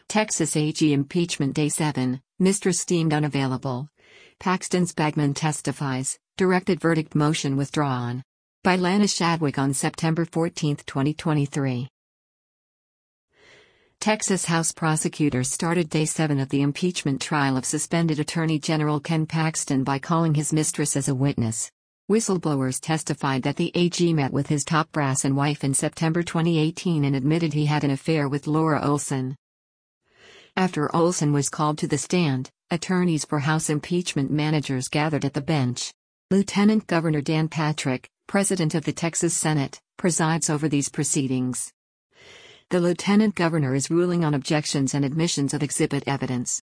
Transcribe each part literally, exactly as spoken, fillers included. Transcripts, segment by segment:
Texas A G impeachment day seven, mistress deemed unavailable. Paxton's bagman testifies, directed verdict motion withdrawn. By Lana Shadwick on September fourteenth, twenty twenty-three. Texas House prosecutors started day seven of the impeachment trial of suspended Attorney General Ken Paxton by calling his mistress as a witness. Whistleblowers testified that the A G met with his top brass and wife in September twenty eighteen and admitted he had an affair with Laura Olson. After Olson was called to the stand, attorneys for House impeachment managers gathered at the bench. Lieutenant Governor Dan Patrick, president of the Texas Senate, presides over these proceedings. The lieutenant governor is ruling on objections and admissions of exhibit evidence.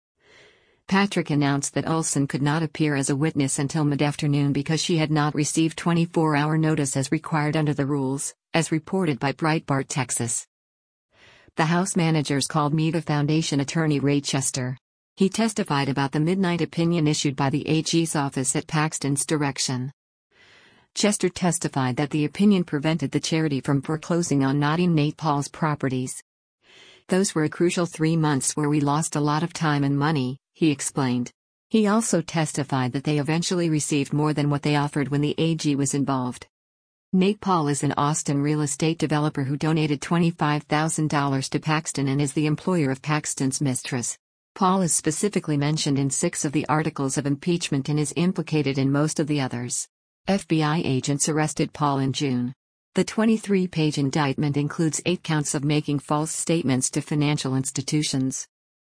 Patrick announced that Olson could not appear as a witness until mid-afternoon because she had not received twenty-four hour notice as required under the rules, as reported by Breitbart Texas. The House managers called MEDA Foundation attorney Ray Chester. He testified about the midnight opinion issued by the A G's office at Paxton's direction. Chester testified that the opinion prevented the charity from foreclosing on Nadia Nate Paul's properties. Those were a crucial three months where we lost a lot of time and money, he explained. He also testified that they eventually received more than what they offered when the A G was involved. Nate Paul is an Austin real estate developer who donated twenty-five thousand dollars to Paxton and is the employer of Paxton's mistress. Paul is specifically mentioned in six of the articles of impeachment and is implicated in most of the others. F B I agents arrested Paul in June. The twenty-three page indictment includes eight counts of making false statements to financial institutions.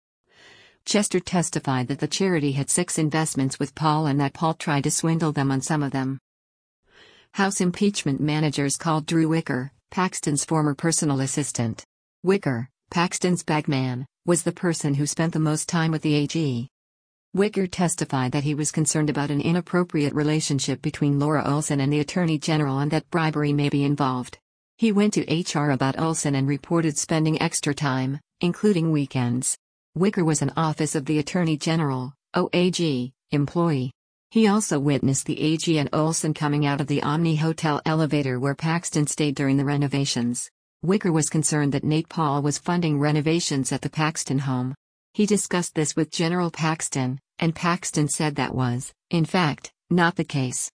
Chester testified that the charity had six investments with Paul and that Paul tried to swindle them on some of them. House impeachment managers called Drew Wicker, Paxton's former personal assistant. Wicker, Paxton's bagman, was the person who spent the most time with the A G. Wicker testified that he was concerned about an inappropriate relationship between Laura Olson and the Attorney General and that bribery may be involved. He went to H R about Olson and reported spending extra time, including weekends. Wicker was an Office of the Attorney General, O A G, employee. He also witnessed the A G and Olson coming out of the Omni Hotel elevator where Paxton stayed during the renovations. Wicker was concerned that Nate Paul was funding renovations at the Paxton home. He discussed this with General Paxton, and Paxton said that was, in fact, not the case.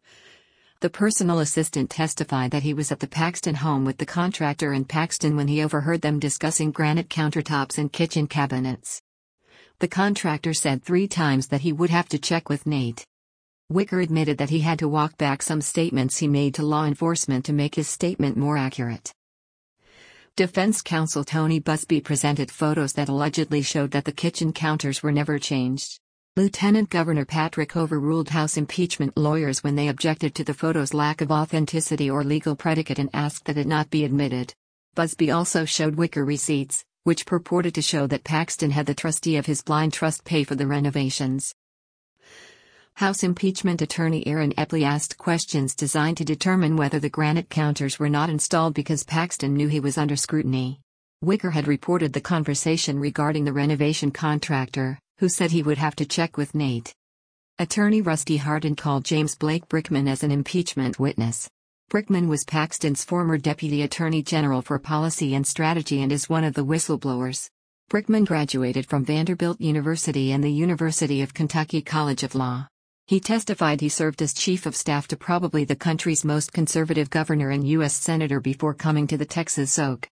The personal assistant testified that he was at the Paxton home with the contractor and Paxton when he overheard them discussing granite countertops and kitchen cabinets. The contractor said three times that he would have to check with Nate. Wicker admitted that he had to walk back some statements he made to law enforcement to make his statement more accurate. Defense counsel Tony Busby presented photos that allegedly showed that the kitchen counters were never changed. Lieutenant Governor Patrick overruled House impeachment lawyers when they objected to the photos' lack of authenticity or legal predicate and asked that it not be admitted. Busby also showed Wicker receipts, which purported to show that Paxton had the trustee of his blind trust pay for the renovations. House impeachment attorney Aaron Epley asked questions designed to determine whether the granite counters were not installed because Paxton knew he was under scrutiny. Wicker had reported the conversation regarding the renovation contractor, who said he would have to check with Nate. Attorney Rusty Hardin called James Blake Brickman as an impeachment witness. Brickman was Paxton's former Deputy Attorney General for Policy and Strategy and is one of the whistleblowers. Brickman graduated from Vanderbilt University and the University of Kentucky College of Law. He testified he served as chief of staff to probably the country's most conservative governor and U S senator before coming to the Texas Oak.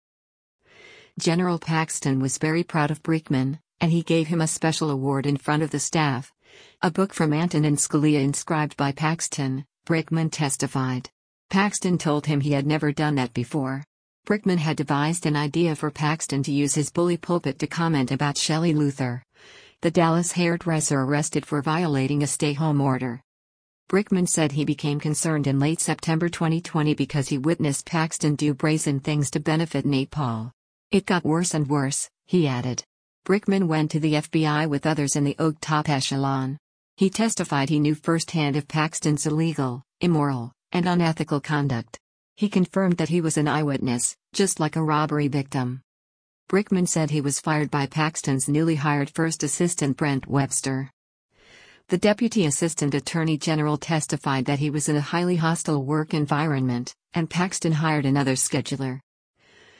General Paxton was very proud of Brickman, and he gave him a special award in front of the staff. A book from Antonin Scalia inscribed by Paxton, Brickman testified. Paxton told him he had never done that before. Brickman had devised an idea for Paxton to use his bully pulpit to comment about Shelley Luther, the Dallas hairdresser arrested for violating a stay-home order. Brickman said he became concerned in late September twenty twenty because he witnessed Paxton do brazen things to benefit Nate Paul. It got worse and worse, he added. Brickman went to the F B I with others in the Oak top echelon. He testified he knew firsthand of Paxton's illegal, immoral, and unethical conduct. He confirmed that he was an eyewitness, just like a robbery victim. Brickman said he was fired by Paxton's newly hired first assistant Brent Webster. The Deputy Assistant Attorney General testified that he was in a highly hostile work environment, and Paxton hired another scheduler.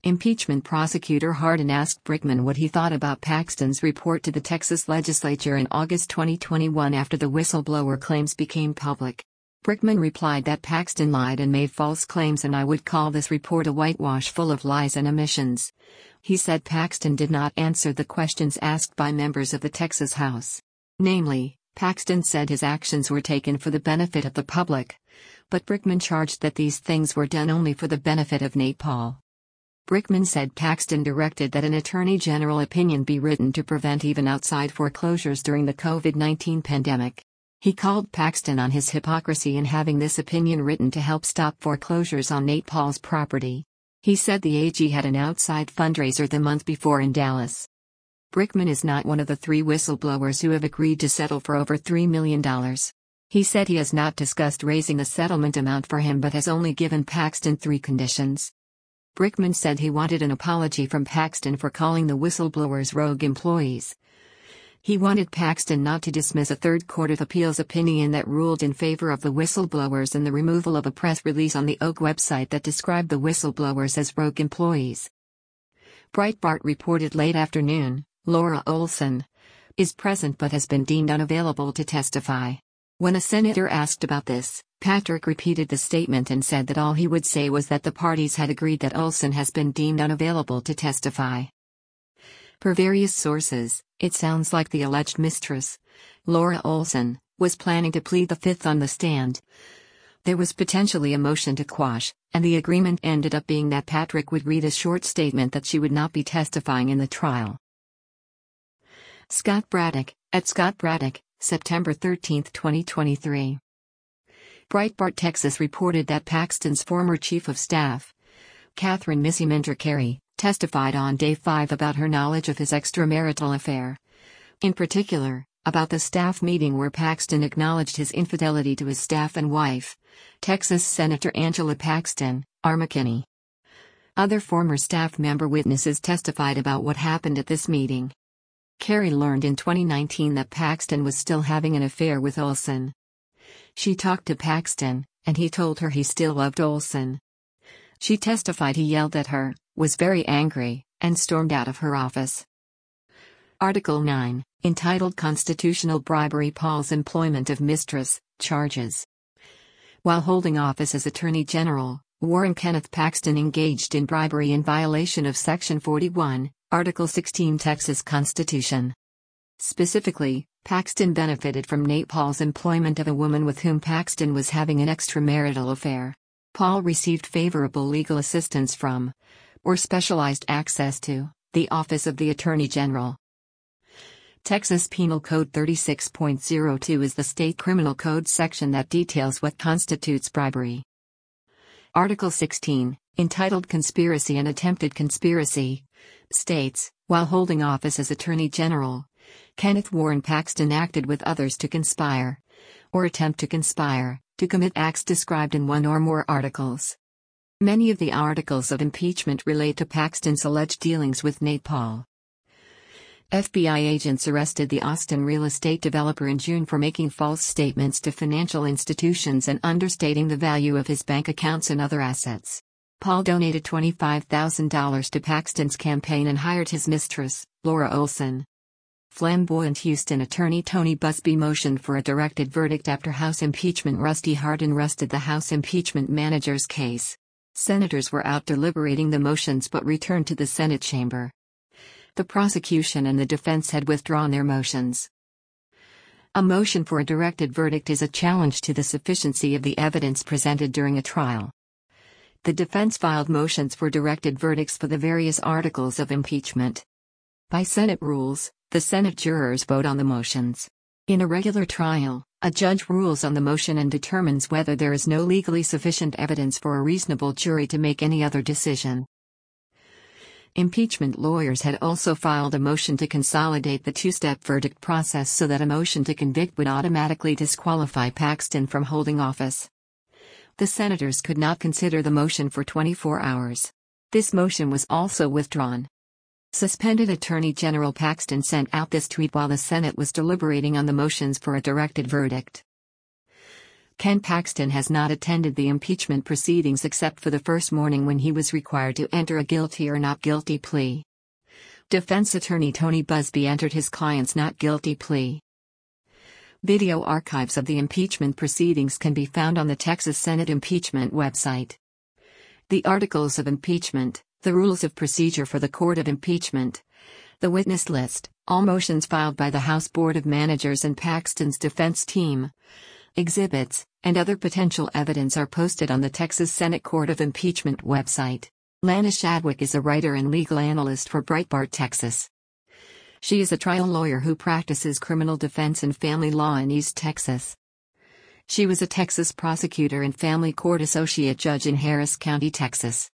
Impeachment prosecutor Hardin asked Brickman what he thought about Paxton's report to the Texas legislature in August twenty twenty-one after the whistleblower claims became public. Brickman replied that Paxton lied and made false claims, and I would call this report a whitewash full of lies and omissions. He said Paxton did not answer the questions asked by members of the Texas House. Namely, Paxton said his actions were taken for the benefit of the public. But Brickman charged that these things were done only for the benefit of Nate Paul. Brickman said Paxton directed that an Attorney General opinion be written to prevent even outside foreclosures during the COVID nineteen pandemic. He called Paxton on his hypocrisy in having this opinion written to help stop foreclosures on Nate Paul's property. He said the A G had an outside fundraiser the month before in Dallas. Brickman is not one of the three whistleblowers who have agreed to settle for over three million dollars. He said he has not discussed raising the settlement amount for him but has only given Paxton three conditions. Brickman said he wanted an apology from Paxton for calling the whistleblowers rogue employees. He wanted Paxton not to dismiss a third court of appeals opinion that ruled in favor of the whistleblowers and the removal of a press release on the Oak website that described the whistleblowers as rogue employees. Breitbart reported late afternoon, Laura Olson is present but has been deemed unavailable to testify. When a senator asked about this, Patrick repeated the statement and said that all he would say was that the parties had agreed that Olson has been deemed unavailable to testify. Per various sources, it sounds like the alleged mistress, Laura Olson, was planning to plead the fifth on the stand. There was potentially a motion to quash, and the agreement ended up being that Patrick would read a short statement that she would not be testifying in the trial. Scott Braddock, at Scott Braddock, September thirteenth, twenty twenty-three. Breitbart Texas reported that Paxton's former chief of staff, Catherine Missy Minter Carey, testified on day five about her knowledge of his extramarital affair. In particular, about the staff meeting where Paxton acknowledged his infidelity to his staff and wife, Texas Senator Angela Paxton, R. McKinney. Other former staff member witnesses testified about what happened at this meeting. Carey learned in twenty nineteen that Paxton was still having an affair with Olson. She talked to Paxton, and he told her he still loved Olson. She testified he yelled at her, was very angry, and stormed out of her office. Article nine, entitled Constitutional Bribery. Paul's employment of mistress charges. While holding office as Attorney General, Warren Kenneth Paxton engaged in bribery in violation of Section forty-one, Article sixteen Texas Constitution. Specifically, Paxton benefited from Nate Paul's employment of a woman with whom Paxton was having an extramarital affair. Paul received favorable legal assistance from, or specialized access to, the Office of the Attorney General. Texas Penal Code thirty-six point oh two is the state criminal code section that details what constitutes bribery. Article sixteen, entitled Conspiracy and Attempted Conspiracy, states, while holding office as Attorney General, Kenneth Warren Paxton acted with others to conspire, or attempt to conspire, to commit acts described in one or more articles. Many of the articles of impeachment relate to Paxton's alleged dealings with Nate Paul. F B I agents arrested the Austin real estate developer in June for making false statements to financial institutions and understating the value of his bank accounts and other assets. Paul donated twenty-five thousand dollars to Paxton's campaign and hired his mistress, Laura Olson. Flamboyant Houston attorney Tony Busby motioned for a directed verdict after House impeachment. Rusty Hardin rested the House impeachment manager's case. Senators were out deliberating the motions but returned to the Senate chamber. The prosecution and the defense had withdrawn their motions. A motion for a directed verdict is a challenge to the sufficiency of the evidence presented during a trial. The defense filed motions for directed verdicts for the various articles of impeachment. By Senate rules, the Senate jurors vote on the motions. In a regular trial, a judge rules on the motion and determines whether there is no legally sufficient evidence for a reasonable jury to make any other decision. Impeachment lawyers had also filed a motion to consolidate the two-step verdict process so that a motion to convict would automatically disqualify Paxton from holding office. The senators could not consider the motion for twenty-four hours. This motion was also withdrawn. Suspended Attorney General Paxton sent out this tweet while the Senate was deliberating on the motions for a directed verdict. Ken Paxton has not attended the impeachment proceedings except for the first morning when he was required to enter a guilty or not guilty plea. Defense attorney Tony Buzbee entered his client's not guilty plea. Video archives of the impeachment proceedings can be found on the Texas Senate impeachment website. The articles of impeachment, the rules of procedure for the court of impeachment, the witness list, all motions filed by the House Board of Managers and Paxton's defense team, exhibits, and other potential evidence are posted on the Texas Senate Court of Impeachment website. Lana Shadwick is a writer and legal analyst for Breitbart Texas. She is a trial lawyer who practices criminal defense and family law in East Texas. She was a Texas prosecutor and family court associate judge in Harris County, Texas.